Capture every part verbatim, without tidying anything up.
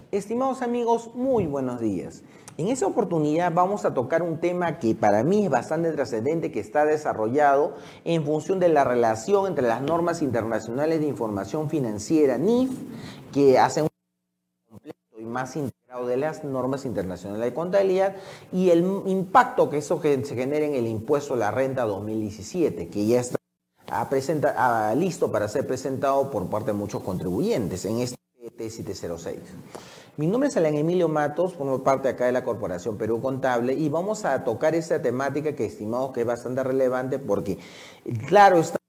Estimados amigos, muy buenos días. En esta oportunidad vamos a tocar un tema que para mí es bastante trascendente, que está desarrollado en función de la relación entre las normas internacionales de información financiera, N I F, que hacen un completo y más integrado de las normas internacionales de contabilidad, y el impacto que eso se genera en el impuesto a la renta dos mil diecisiete, que ya está a presenta, a, listo para ser presentado por parte de muchos contribuyentes en este T siete cero seis. Mi nombre es Alan Emilio Matos, formo parte acá de la Corporación Perú Contable y vamos a tocar esta temática que estimamos que es bastante relevante porque, claro, están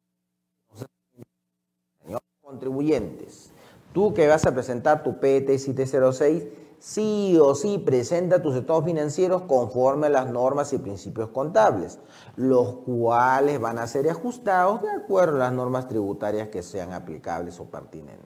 contribuyentes. Tú que vas a presentar tu P T siete cero seis, sí o sí presenta tus estados financieros conforme a las normas y principios contables, los cuales van a ser ajustados de acuerdo a las normas tributarias que sean aplicables o pertinentes.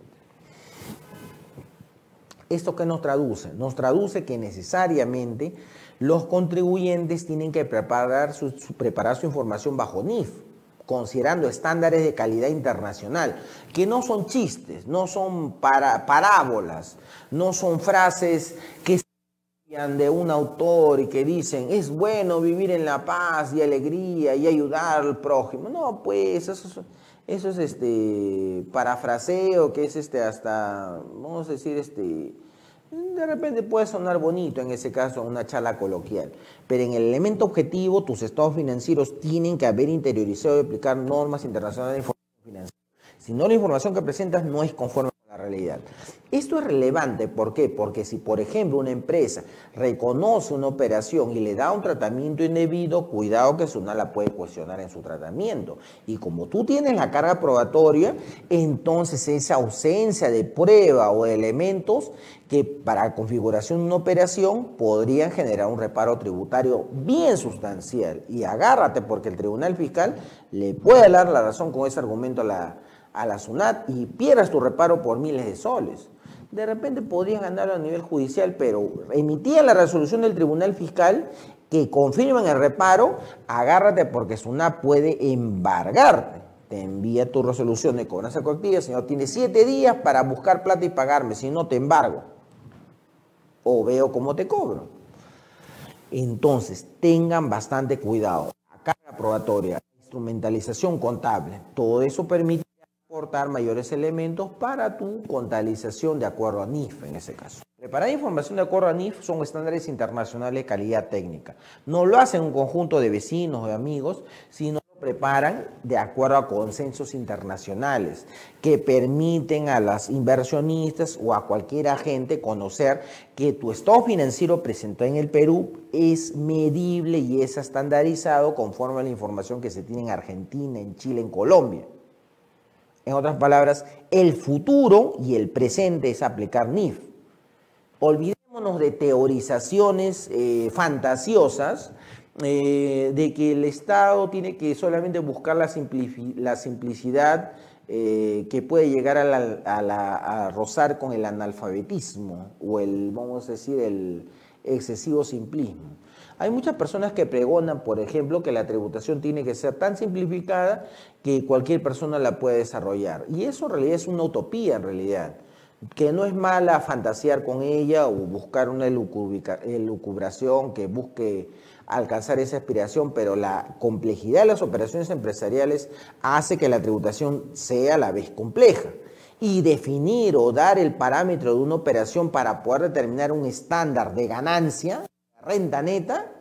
¿Esto qué nos traduce? Nos traduce que necesariamente los contribuyentes tienen que preparar su, su, preparar su información bajo N I F, considerando estándares de calidad internacional, que no son chistes, no son para, parábolas, no son frases que de un autor y que dicen es bueno vivir en la paz y alegría y ayudar al prójimo. No, pues eso es, eso es este parafraseo, que es este hasta, vamos a decir, este de repente puede sonar bonito en ese caso, una charla coloquial, pero en el elemento objetivo tus estados financieros tienen que haber interiorizado y aplicar normas internacionales de información financiera. Si no, la información que presentas no es conforme a la realidad. Esto es relevante, ¿por qué? Porque si, por ejemplo, una empresa reconoce una operación y le da un tratamiento indebido, cuidado que SUNAT la puede cuestionar en su tratamiento. Y como tú tienes la carga probatoria, entonces esa ausencia de prueba o de elementos que para configuración de una operación podrían generar un reparo tributario bien sustancial. Y agárrate porque el Tribunal Fiscal le puede dar la razón con ese argumento a la, a la SUNAT y pierdas tu reparo por miles de soles. De repente podrían ganarlo a nivel judicial, pero emitían la resolución del Tribunal Fiscal que confirman el reparo, agárrate porque SUNAT puede embargarte. Te envía tu resolución de cobranza coactiva, señor, tiene siete días para buscar plata y pagarme, si no te embargo. O veo cómo te cobro. Entonces, tengan bastante cuidado. La carga probatoria, instrumentalización contable, todo eso permite aportar mayores elementos para tu contabilización de acuerdo a N I F en ese caso. Preparar información de acuerdo a N I F son estándares internacionales de calidad técnica. No lo hacen un conjunto de vecinos o de amigos, sino lo preparan de acuerdo a consensos internacionales que permiten a los inversionistas o a cualquier agente conocer que tu estado financiero presentado en el Perú es medible y es estandarizado conforme a la información que se tiene en Argentina, en Chile, en Colombia. En otras palabras, el futuro y el presente es aplicar N I F. Olvidémonos de teorizaciones eh, fantasiosas eh, de que el Estado tiene que solamente buscar la, la simplicidad eh, que puede llegar a, la, a, la, a rozar con el analfabetismo o el, vamos a decir, el excesivo simplismo. Hay muchas personas que pregonan, por ejemplo, que la tributación tiene que ser tan simplificada que cualquier persona la puede desarrollar. Y eso en realidad es una utopía, en realidad, que no es mala fantasear con ella o buscar una elucubración que busque alcanzar esa aspiración, pero la complejidad de las operaciones empresariales hace que la tributación sea a la vez compleja. Y definir o dar el parámetro de una operación para poder determinar un estándar de ganancia, renta neta,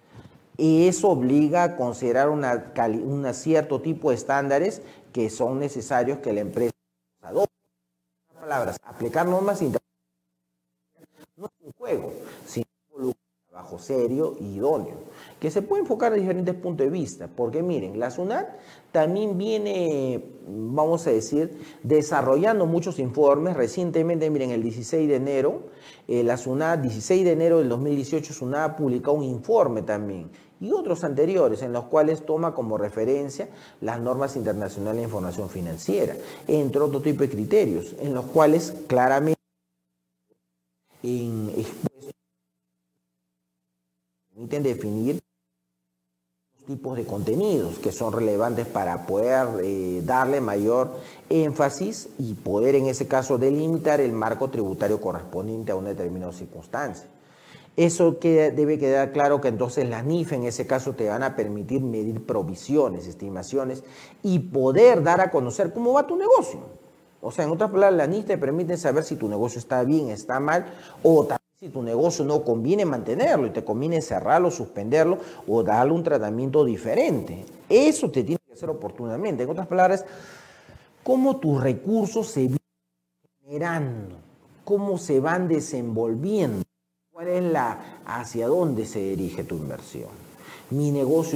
y eso obliga a considerar una, un cierto tipo de estándares que son necesarios que la empresa adopte. En otras palabras, aplicar normas internacionales no es un juego, sino un trabajo serio y idóneo, que se puede enfocar de diferentes puntos de vista, porque miren, la SUNAT también viene, vamos a decir, desarrollando muchos informes. Recientemente, miren, el dieciséis de enero, eh, la SUNAT, dieciséis de enero del dos mil dieciocho, SUNAT ha publicado un informe también, y otros anteriores, en los cuales toma como referencia las normas internacionales de información financiera, entre otro tipo de criterios, en los cuales claramente en expuestos permiten definir tipos de contenidos que son relevantes para poder eh, darle mayor énfasis y poder en ese caso delimitar el marco tributario correspondiente a una determinada circunstancia. Eso que debe quedar claro que entonces las N I F en ese caso te van a permitir medir provisiones, estimaciones y poder dar a conocer cómo va tu negocio. O sea, en otras palabras, las N I F te permiten saber si tu negocio está bien, está mal, o también si tu negocio no conviene mantenerlo y te conviene cerrarlo, suspenderlo o darle un tratamiento diferente. Eso te tiene que hacer oportunamente. En otras palabras, cómo tus recursos se van generando, cómo se van desenvolviendo, cuál es la, hacia dónde se dirige tu inversión. Mi negocio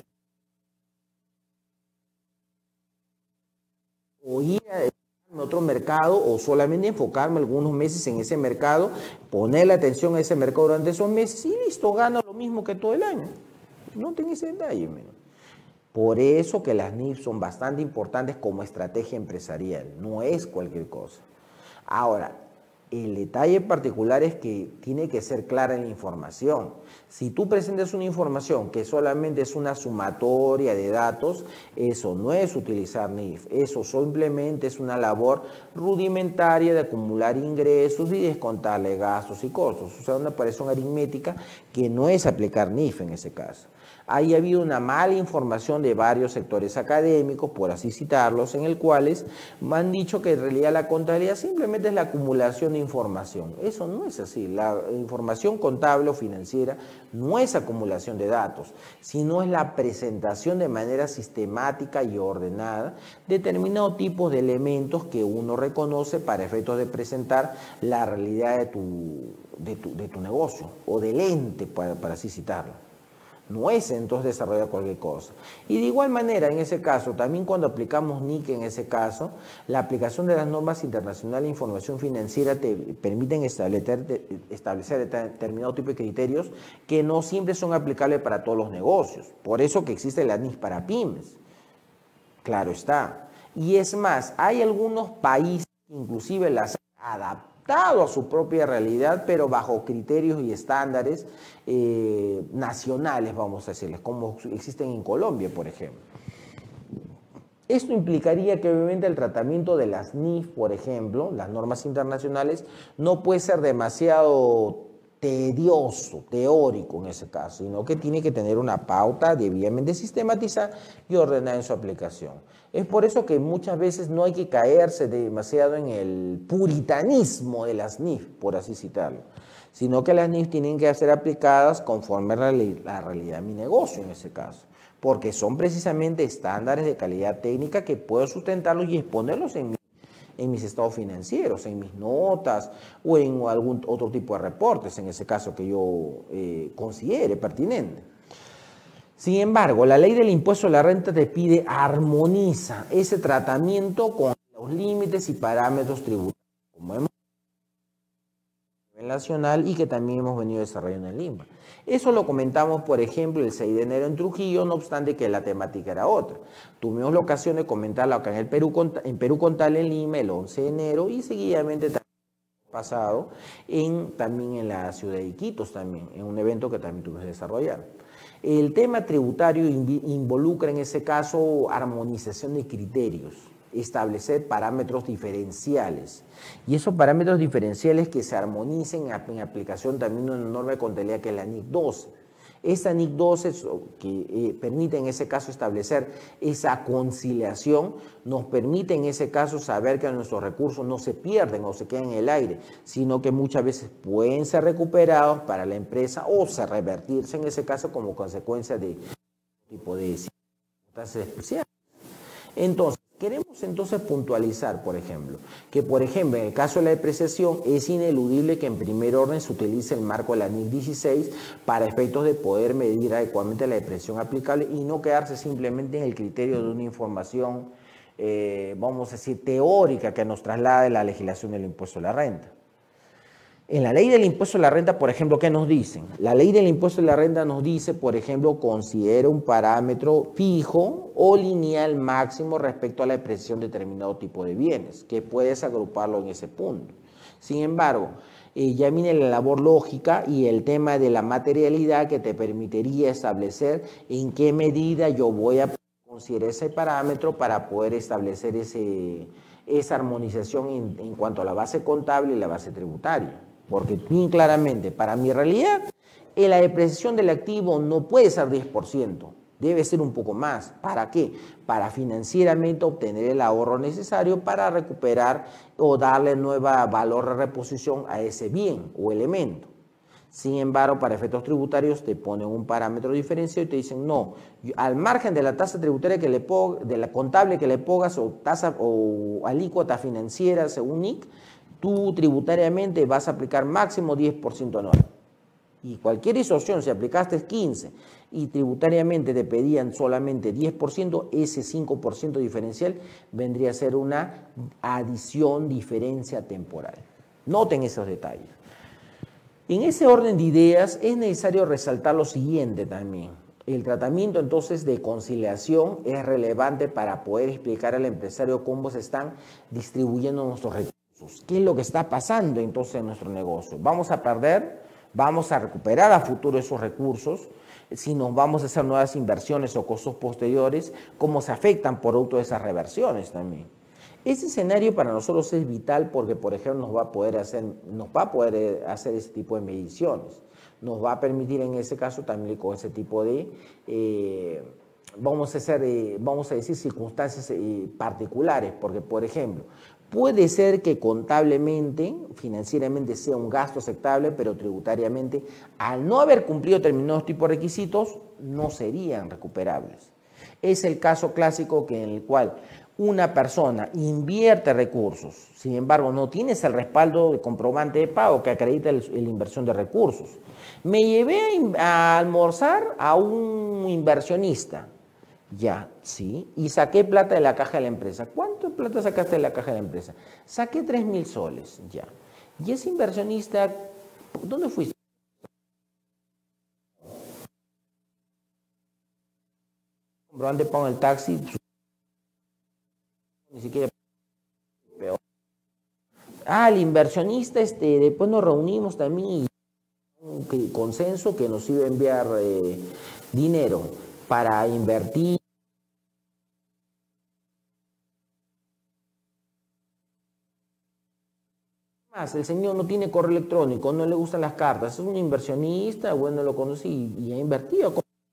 o ir a otro mercado o solamente enfocarme algunos meses en ese mercado, ponerle atención a ese mercado durante esos meses y listo, gano lo mismo que todo el año. No tengo ese detalle. Menos. Por eso que las N I F son bastante importantes como estrategia empresarial, no es cualquier cosa. Ahora, el detalle particular es que tiene que ser clara en la información. Si tú presentas una información que solamente es una sumatoria de datos, eso no es utilizar N I F. Eso simplemente es una labor rudimentaria de acumular ingresos y descontarle gastos y costos. O sea, una operación aritmética que no es aplicar N I F en ese caso. Ahí ha habido una mala información de varios sectores académicos, por así citarlos, en el cuales me han dicho que en realidad la contabilidad simplemente es la acumulación de información. Eso no es así. La información contable o financiera no es acumulación de datos, sino es la presentación de manera sistemática y ordenada de determinados tipos de elementos que uno reconoce para efectos de presentar la realidad de tu, de tu, de tu negocio o del ente, para, para así citarlo. No es entonces desarrollar cualquier cosa. Y de igual manera, en ese caso, también cuando aplicamos N I C en ese caso, la aplicación de las normas internacionales de información financiera te permiten establecer, establecer determinado tipo de criterios que no siempre son aplicables para todos los negocios. Por eso que existe la N I F para pymes. Claro está. Y es más, hay algunos países que inclusive las han adaptado a su propia realidad, pero bajo criterios y estándares eh, nacionales, vamos a decirles, como existen en Colombia, por ejemplo. Esto implicaría que obviamente el tratamiento de las N I F, por ejemplo, las normas internacionales, no puede ser demasiado tedioso, teórico en ese caso, sino que tiene que tener una pauta debidamente sistematizada y ordenada en su aplicación. Es por eso que muchas veces no hay que caerse demasiado en el puritanismo de las N I F, por así citarlo, sino que las N I F tienen que ser aplicadas conforme a la realidad de mi negocio en ese caso, porque son precisamente estándares de calidad técnica que puedo sustentarlos y exponerlos en mi en mis estados financieros, en mis notas o en algún otro tipo de reportes, en ese caso que yo eh, considere pertinente. Sin embargo, la ley del impuesto a la renta te pide armoniza ese tratamiento con los límites y parámetros tributarios, como hemos a nivel nacional y que también hemos venido desarrollando en Lima. Eso lo comentamos, por ejemplo, el seis de enero en Trujillo, no obstante que la temática era otra. Tuvimos la ocasión de comentarlo acá en el Perú, en Perú Contable en Lima el once de enero y seguidamente también pasado en, también en la ciudad de Iquitos, también, en un evento que también tuvimos que desarrollar. El tema tributario involucra en ese caso armonización de criterios, establecer parámetros diferenciales y esos parámetros diferenciales que se armonicen en aplicación también de una norma de contabilidad que es la N I C doce. Esa N I C doce que eh, permite en ese caso establecer esa conciliación, nos permite en ese caso saber que nuestros recursos no se pierden o se quedan en el aire, sino que muchas veces pueden ser recuperados para la empresa o se revertirse en ese caso como consecuencia de tipo de circunstancias especiales. Entonces, queremos entonces puntualizar, por ejemplo, que por ejemplo en el caso de la depreciación es ineludible que en primer orden se utilice el marco de la N I C dieciséis para efectos de poder medir adecuadamente la depreciación aplicable y no quedarse simplemente en el criterio de una información, eh, vamos a decir, teórica que nos traslade la legislación del impuesto a la renta. En la ley del impuesto a la renta, por ejemplo, ¿qué nos dicen? La ley del impuesto a la renta nos dice, por ejemplo, considera un parámetro fijo o lineal máximo respecto a la depreciación de determinado tipo de bienes, que puedes agruparlo en ese punto. Sin embargo, eh, ya viene la labor lógica y el tema de la materialidad que te permitiría establecer en qué medida yo voy a considerar ese parámetro para poder establecer ese, esa armonización en, en cuanto a la base contable y la base tributaria. Porque bien claramente, para mi realidad, eh, la depreciación del activo no puede ser diez por ciento. Debe ser un poco más. ¿Para qué? Para financieramente obtener el ahorro necesario para recuperar o darle nueva valor de reposición a ese bien o elemento. Sin embargo, para efectos tributarios te ponen un parámetro diferenciado y te dicen, no, al margen de la tasa tributaria que le pongas, de la contable que le pongas o tasa o alícuota financiera según N I C, tú tributariamente vas a aplicar máximo diez por ciento anual. Y cualquier distorsión, si aplicaste quince y tributariamente te pedían solamente diez por ciento, ese cinco por ciento diferencial vendría a ser una adición, diferencia temporal. Noten esos detalles. En ese orden de ideas es necesario resaltar lo siguiente también. El tratamiento entonces de conciliación es relevante para poder explicar al empresario cómo se están distribuyendo nuestros recursos. ¿Qué es lo que está pasando entonces en nuestro negocio? ¿Vamos a perder? ¿Vamos a recuperar a futuro esos recursos? Si nos vamos a hacer nuevas inversiones o costos posteriores, ¿cómo se afectan producto de esas reversiones también? Ese escenario para nosotros es vital porque, por ejemplo, nos va a poder hacer, nos va a poder hacer ese tipo de mediciones. Nos va a permitir en ese caso también con ese tipo de, eh, vamos, a hacer, eh, vamos a decir, circunstancias eh, particulares, porque, por ejemplo, puede ser que contablemente, financieramente sea un gasto aceptable, pero tributariamente, al no haber cumplido determinados tipos de requisitos, no serían recuperables. Es el caso clásico que en el cual una persona invierte recursos, sin embargo, no tienes el respaldo de comprobante de pago que acredita el, la inversión de recursos. Me llevé a, a almorzar a un inversionista. Ya, sí, y saqué plata de la caja de la empresa. ¿Cuánto plata sacaste de la caja de la empresa? Saqué tres mil soles, ya. Y ese inversionista, ¿dónde fuiste? Comprobante de pago en el taxi, ni siquiera peor. Ah, el inversionista, este, después nos reunimos también y un consenso que nos iba a enviar eh, dinero para invertir. El señor no tiene correo electrónico, no le gustan las cartas, es un inversionista, bueno, lo conocí y ha invertido.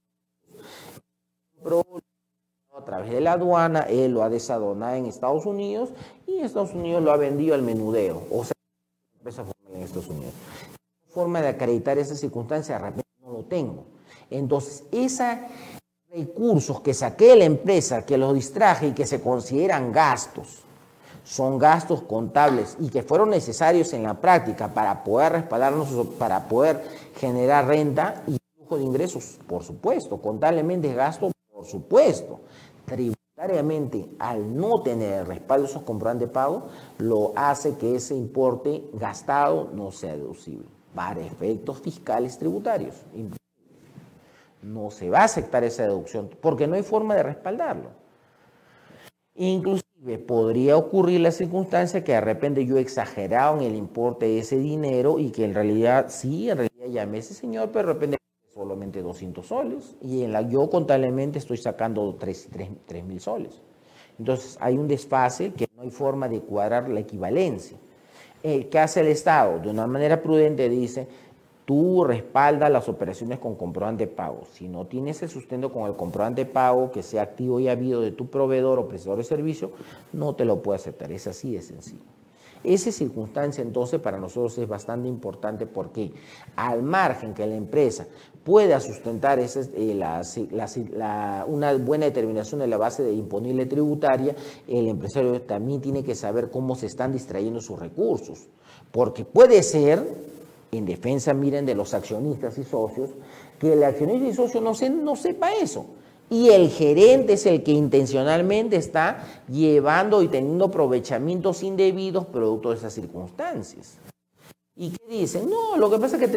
A través de la aduana, él lo ha desadonado en Estados Unidos y en Estados Unidos lo ha vendido al menudeo, o sea, empresa formal en Estados Unidos. Forma de acreditar esa circunstancia, de repente no lo tengo. Entonces, esos recursos que saqué de la empresa, que los distraje y que se consideran gastos, son gastos contables y que fueron necesarios en la práctica para poder respaldarnos, para poder generar renta y flujo de ingresos, por supuesto. Contablemente es gasto, por supuesto. Tributariamente, al no tener el respaldo de esos comprobantes de pago, lo hace que ese importe gastado no sea deducible para efectos fiscales tributarios. No se va a aceptar esa deducción porque no hay forma de respaldarlo. Inclusive podría ocurrir la circunstancia que de repente yo he exagerado en el importe de ese dinero y que en realidad, sí, en realidad llamé a ese señor, pero de repente solamente doscientos soles y en la, yo contablemente estoy sacando tres mil soles. Entonces hay un desfase que no hay forma de cuadrar la equivalencia. Eh, ¿Qué hace el Estado? De una manera prudente dice, tú respaldas las operaciones con comprobante de pago. Si no tienes el sustento con el comprobante de pago que sea activo y habido de tu proveedor o prestador de servicio, no te lo puede aceptar. Es así de sencillo. Esa circunstancia entonces para nosotros es bastante importante porque al margen que la empresa pueda sustentar ese, eh, la, la, la, una buena determinación de la base de imponible tributaria, el empresario también tiene que saber cómo se están distrayendo sus recursos. Porque puede ser, en defensa, miren, de los accionistas y socios, que el accionista y socio no, se, no sepa eso. Y el gerente es el que intencionalmente está llevando y teniendo aprovechamientos indebidos producto de esas circunstancias. ¿Y qué dicen? No, lo que pasa es que te...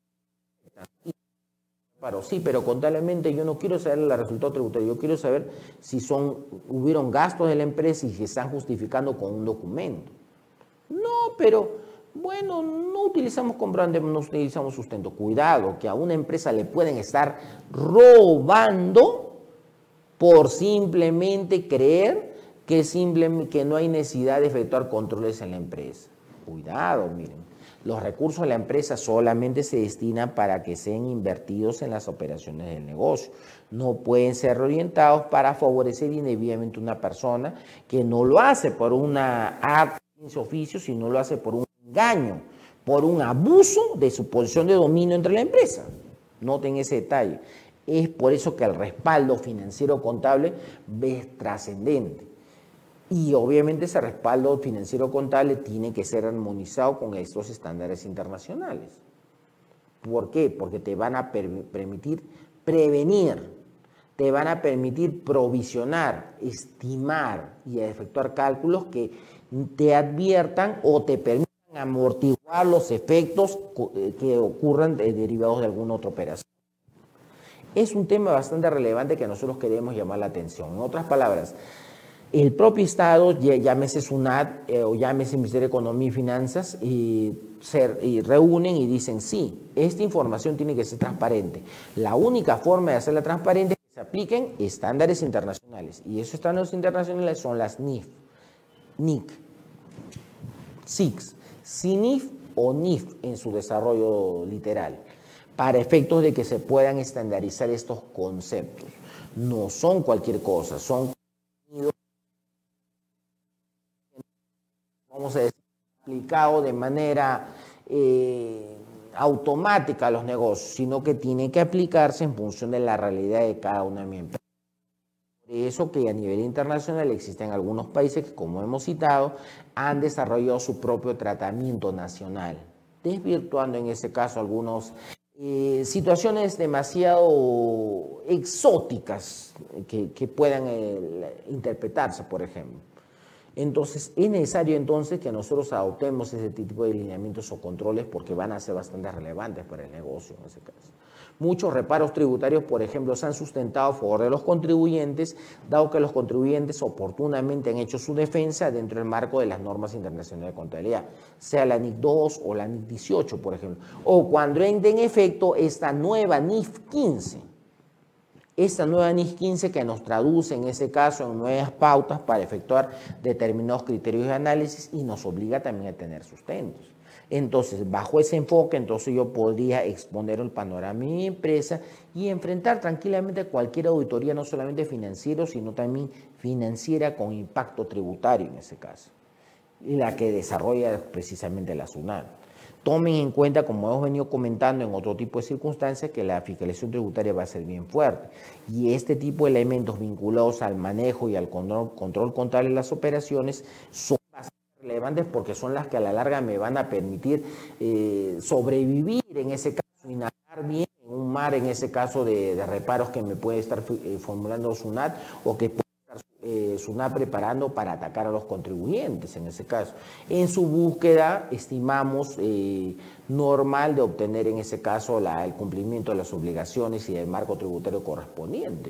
Pero sí, pero contablemente yo no quiero saber el resultado tributario, yo quiero saber si son, hubieron gastos de la empresa y si están justificando con un documento. No, pero Bueno, no utilizamos comprobante, no utilizamos sustento. Cuidado, que a una empresa le pueden estar robando por simplemente creer que, simple, que no hay necesidad de efectuar controles en la empresa. Cuidado, miren. Los recursos de la empresa solamente se destinan para que sean invertidos en las operaciones del negocio. No pueden ser orientados para favorecer indebidamente a una persona que no lo hace por una acta de oficio, sino lo hace por un engaño, por un abuso de su posición de dominio entre la empresa. Noten ese detalle. Es por eso que el respaldo financiero contable es trascendente. Y obviamente ese respaldo financiero contable tiene que ser armonizado con estos estándares internacionales. ¿Por qué? Porque te van a per permitir prevenir, te van a permitir provisionar, estimar y efectuar cálculos que te adviertan o te permitan amortiguar los efectos que ocurran derivados de alguna otra operación. Es un tema bastante relevante que nosotros queremos llamar la atención. En otras palabras, el propio Estado, llámese SUNAT eh, o llámese Ministerio de Economía y Finanzas, y, se, y reúnen y dicen, sí, esta información tiene que ser transparente. La única forma de hacerla transparente es que se apliquen estándares internacionales. Y esos estándares internacionales son las N I F, N I C, S I C, C I N I F o N I F en su desarrollo literal, para efectos de que se puedan estandarizar estos conceptos. No son cualquier cosa, son vamos a decir, aplicado de manera eh, automática a los negocios, sino que tiene que aplicarse en función de la realidad de cada una de mis empresas. Por eso que a nivel internacional existen algunos países que, como hemos citado, han desarrollado su propio tratamiento nacional, desvirtuando en ese caso algunas eh, situaciones demasiado exóticas que, que puedan eh, interpretarse, por ejemplo. Entonces, es necesario entonces que nosotros adoptemos ese tipo de lineamientos o controles porque van a ser bastante relevantes para el negocio en ese caso. Muchos reparos tributarios, por ejemplo, se han sustentado a favor de los contribuyentes, dado que los contribuyentes oportunamente han hecho su defensa dentro del marco de las normas internacionales de contabilidad, sea la N I C dos o la N I C dieciocho, por ejemplo, o cuando entre en efecto esta nueva N I F quince. Esta nueva N I F quince que nos traduce en ese caso en nuevas pautas para efectuar determinados criterios de análisis y nos obliga también a tener sustentos. Entonces, bajo ese enfoque, entonces yo podría exponer el panorama de mi empresa y enfrentar tranquilamente cualquier auditoría, no solamente financiera, sino también financiera con impacto tributario en ese caso, y la que desarrolla precisamente la SUNAT. Tomen en cuenta, como hemos venido comentando en otro tipo de circunstancias, que la fiscalización tributaria va a ser bien fuerte. Y este tipo de elementos vinculados al manejo y al control, control contable de las operaciones son bastante relevantes porque son las que a la larga me van a permitir eh, sobrevivir en ese caso y nadar bien en un mar, en ese caso de, de reparos que me puede estar eh, formulando SUNAT o que puede Eh, SUNAT preparando para atacar a los contribuyentes en ese caso. En su búsqueda estimamos eh, normal de obtener en ese caso la, el cumplimiento de las obligaciones y del marco tributario correspondiente.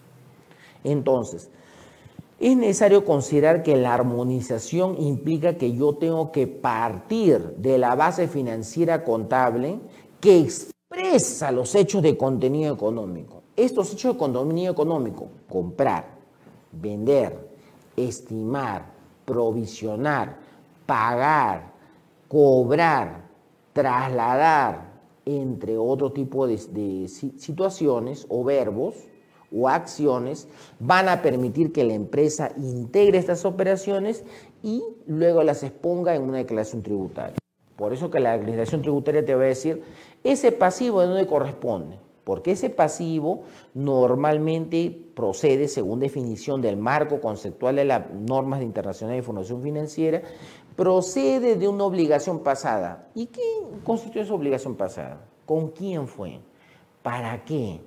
Entonces, es necesario considerar que la armonización implica que yo tengo que partir de la base financiera contable que expresa los hechos de contenido económico. Estos hechos de contenido económico, comprar, vender, estimar, provisionar, pagar, cobrar, trasladar, entre otro tipo de, de situaciones o verbos o acciones, van a permitir que la empresa integre estas operaciones y luego las exponga en una declaración tributaria. Por eso que la declaración tributaria te va a decir, ese pasivo de dónde corresponde. Porque ese pasivo normalmente procede, según definición del marco conceptual de las normas internacionales de información financiera, procede de una obligación pasada. ¿Y qué constituye esa obligación pasada? ¿Con quién fue? ¿Para qué?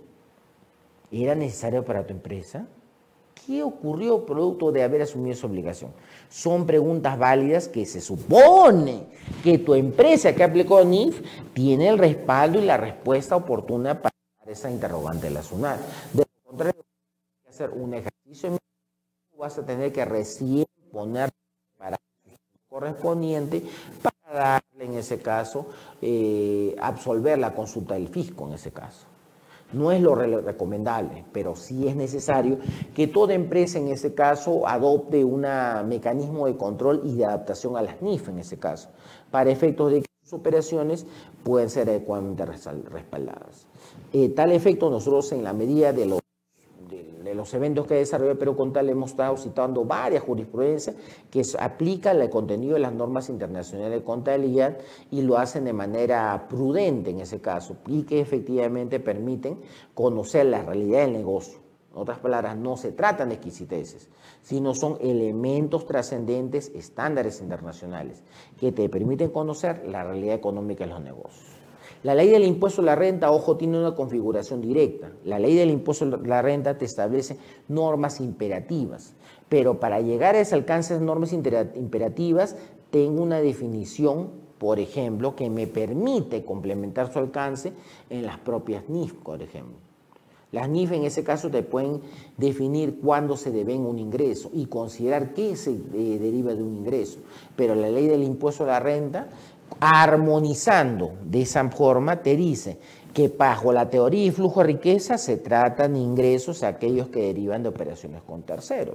¿Era necesario para tu empresa? ¿Qué ocurrió producto de haber asumido esa obligación? Son preguntas válidas que se supone que tu empresa que aplicó N I F tiene el respaldo y la respuesta oportuna para esa interrogante de la SUNAT. De lo contrario, vas a hacer un ejercicio, vas a tener que recién poner para correspondiente para darle en ese caso, eh, absolver la consulta del fisco en ese caso. No es lo re recomendable, pero sí es necesario que toda empresa en ese caso adopte un mecanismo de control y de adaptación a las N I F en ese caso, para efectos de que sus operaciones puedan ser adecuadamente respaldadas. Eh, tal efecto, nosotros en la medida de los de los eventos que desarrolla el Perú Contable hemos estado citando varias jurisprudencias que aplican el contenido de las normas internacionales de contabilidad y lo hacen de manera prudente en ese caso y que efectivamente permiten conocer la realidad del negocio. En otras palabras, no se tratan de exquisiteces, sino son elementos trascendentes, estándares internacionales que te permiten conocer la realidad económica de los negocios. La ley del impuesto a la renta, ojo, tiene una configuración directa. La ley del impuesto a la renta te establece normas imperativas, pero para llegar a ese alcance de normas imperativas, tengo una definición, por ejemplo, que me permite complementar su alcance en las propias N I F, por ejemplo. Las N I F en ese caso te pueden definir cuándo se devenga un ingreso y considerar qué se eh, deriva de un ingreso, pero la ley del impuesto a la renta, armonizando de esa forma, te dice que bajo la teoría y flujo de riqueza se tratan de ingresos aquellos que derivan de operaciones con terceros,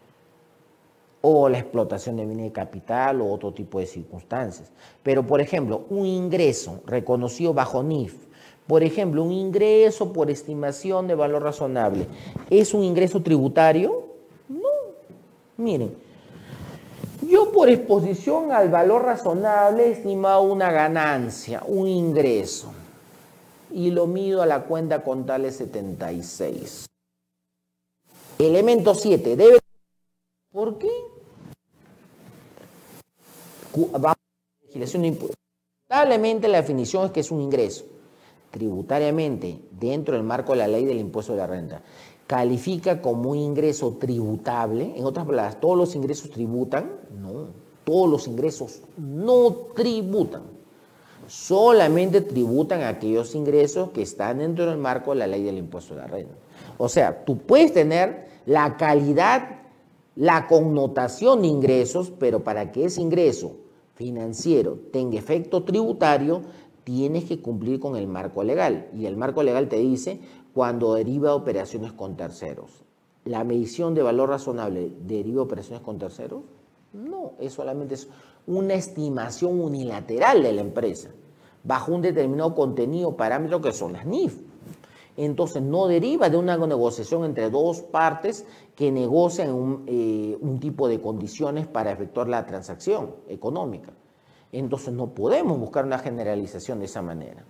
o la explotación de bienes de capital o otro tipo de circunstancias. Pero, por ejemplo, un ingreso reconocido bajo N I F, por ejemplo, un ingreso por estimación de valor razonable, ¿es un ingreso tributario? No. Miren, yo por exposición al valor razonable he estimado una ganancia, un ingreso, y lo mido a la cuenta contable setenta y seis. Elemento siete, debe... ¿Por qué? Vamos a la legislación de impuestos. Lamentablemente la definición es que es un ingreso. Tributariamente, dentro del marco de la ley del impuesto de la renta, califica como un ingreso tributable. En otras palabras, ¿todos los ingresos tributan? No, todos los ingresos no tributan. Solamente tributan aquellos ingresos que están dentro del marco de la ley del impuesto de la renta. O sea, tú puedes tener la calidad, la connotación de ingresos, pero para que ese ingreso financiero tenga efecto tributario, tienes que cumplir con el marco legal. Y el marco legal te dice cuando deriva de operaciones con terceros. ¿La medición de valor razonable deriva de operaciones con terceros? No, es solamente es una estimación unilateral de la empresa, bajo un determinado contenido, parámetro que son las N I F. Entonces, no deriva de una negociación entre dos partes que negocian un, eh, un tipo de condiciones para efectuar la transacción económica. Entonces, no podemos buscar una generalización de esa manera.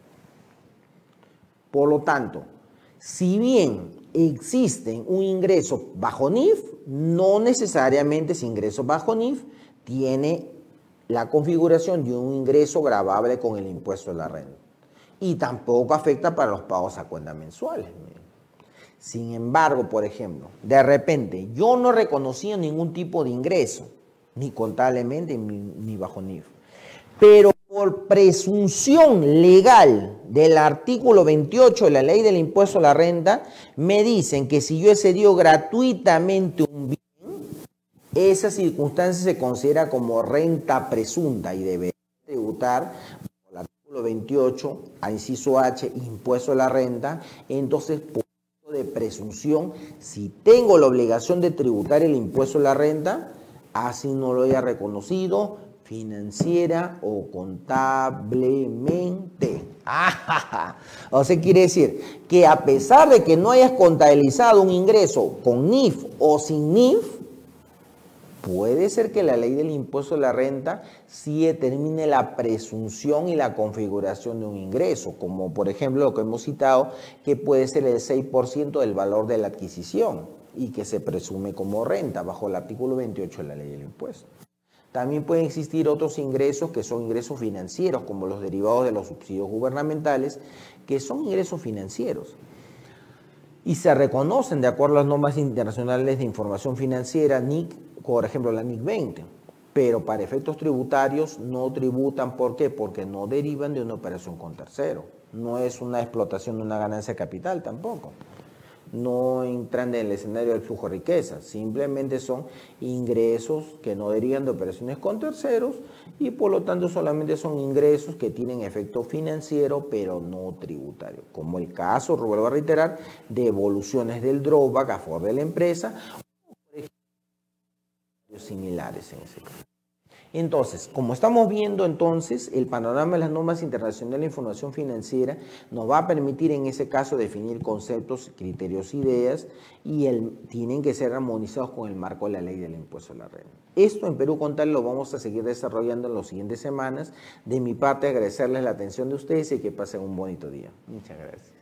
Por lo tanto, si bien existe un ingreso bajo N I F, no necesariamente ese ingreso bajo N I F tiene la configuración de un ingreso gravable con el impuesto de la renta. Y tampoco afecta para los pagos a cuenta mensuales. Sin embargo, por ejemplo, de repente yo no he reconocido ningún tipo de ingreso, ni contablemente ni bajo N I F, pero por presunción legal del artículo veintiocho de la ley del impuesto a la renta, me dicen que si yo he cedido gratuitamente un bien, esa circunstancia se considera como renta presunta y debe tributar por el artículo veintiocho, a inciso H, impuesto a la renta. Entonces, por de presunción, si tengo la obligación de tributar el impuesto a la renta, así no lo haya reconocido financiera o contablemente. O sea, quiere decir que a pesar de que no hayas contabilizado un ingreso con N I F o sin N I F, puede ser que la ley del impuesto a la renta sí determine la presunción y la configuración de un ingreso, como por ejemplo lo que hemos citado, que puede ser el seis por ciento del valor de la adquisición y que se presume como renta bajo el artículo veintiocho de la ley del impuesto. También pueden existir otros ingresos que son ingresos financieros, como los derivados de los subsidios gubernamentales, que son ingresos financieros y se reconocen de acuerdo a las normas internacionales de información financiera, N I C, por ejemplo la N I C veinte, pero para efectos tributarios no tributan. ¿Por qué? Porque no derivan de una operación con tercero, no es una explotación de una ganancia de capital tampoco. no entran en el escenario del flujo de riqueza, simplemente son ingresos que no derivan de operaciones con terceros y por lo tanto solamente son ingresos que tienen efecto financiero pero no tributario, como el caso, vuelvo a reiterar, de evoluciones del drawback a favor de la empresa o similares en ese caso. Entonces, como estamos viendo entonces, el panorama de las normas internacionales de información financiera nos va a permitir en ese caso definir conceptos, criterios, ideas y el, tienen que ser armonizados con el marco de la ley del impuesto a la renta. Esto en Perú Contable lo vamos a seguir desarrollando en las siguientes semanas. De mi parte, agradecerles la atención de ustedes y que pasen un bonito día. Muchas gracias.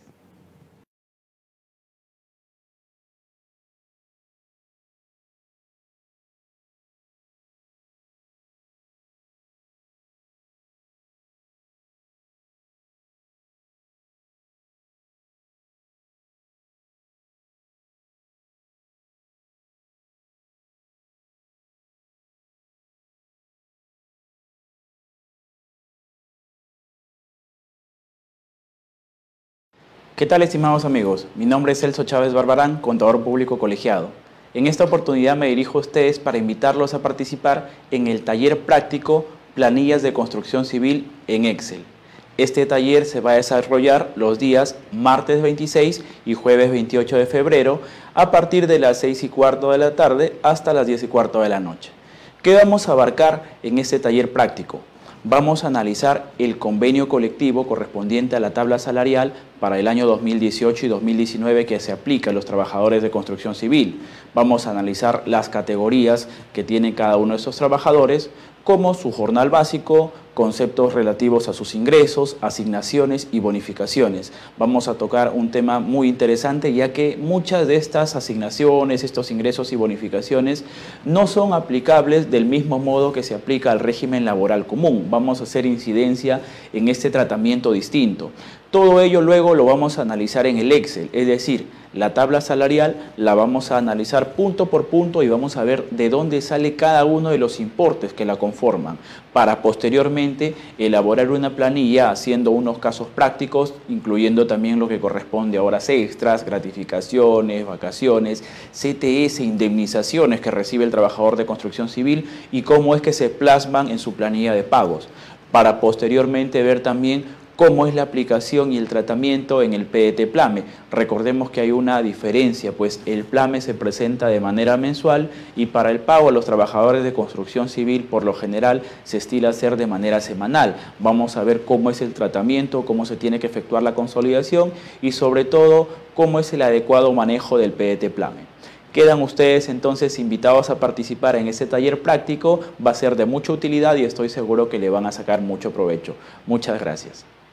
¿Qué tal, estimados amigos? Mi nombre es Celso Chávez Barbarán, contador público colegiado. En esta oportunidad me dirijo a ustedes para invitarlos a participar en el taller práctico Planillas de Construcción Civil en Excel. Este taller se va a desarrollar los días martes veintiséis y jueves veintiocho de febrero a partir de las seis y cuarto de la tarde hasta las diez y cuarto de la noche. ¿Qué vamos a abarcar en este taller práctico? Vamos a analizar el convenio colectivo correspondiente a la tabla salarial para el año dos mil dieciocho y dos mil diecinueve que se aplica a los trabajadores de construcción civil. Vamos a analizar las categorías que tienen cada uno de estos trabajadores, como su jornal básico, conceptos relativos a sus ingresos, asignaciones y bonificaciones. Vamos a tocar un tema muy interesante, ya que muchas de estas asignaciones, estos ingresos y bonificaciones no son aplicables del mismo modo que se aplica al régimen laboral común. Vamos a hacer incidencia en este tratamiento distinto. Todo ello luego lo vamos a analizar en el Excel, es decir, la tabla salarial la vamos a analizar punto por punto y vamos a ver de dónde sale cada uno de los importes que la conforman, para posteriormente elaborar una planilla haciendo unos casos prácticos, incluyendo también lo que corresponde a horas extras, gratificaciones, vacaciones, C T S, indemnizaciones que recibe el trabajador de construcción civil y cómo es que se plasman en su planilla de pagos, para posteriormente ver también cómo es la aplicación y el tratamiento en el P D T-Plame. Recordemos que hay una diferencia, pues el Plame se presenta de manera mensual y para el pago a los trabajadores de construcción civil por lo general se estila hacer de manera semanal. Vamos a ver cómo es el tratamiento, cómo se tiene que efectuar la consolidación y sobre todo cómo es el adecuado manejo del P D T-Plame. Quedan ustedes entonces invitados a participar en este taller práctico, va a ser de mucha utilidad y estoy seguro que le van a sacar mucho provecho. Muchas gracias.